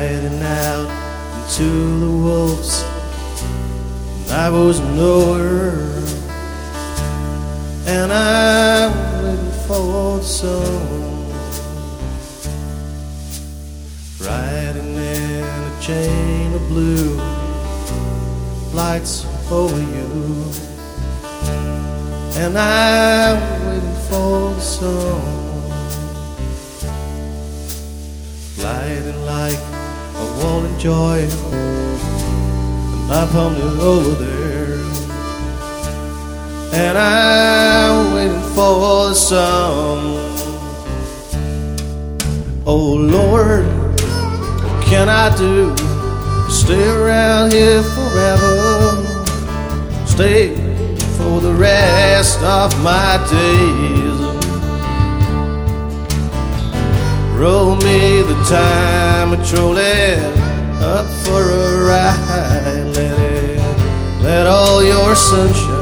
riding out into the wolves, and I was nowhere, and I'm waiting for the sun, riding in a chain of blue lights over you, and I'm waiting for the sun, gliding like a wall of joy, and I'm coming over there, and I'm waiting for the sun. Oh Lord, what can I do? Stay around here forever, stay for the rest of my days. Roll me the time and trolley up for a ride. Let all your sunshine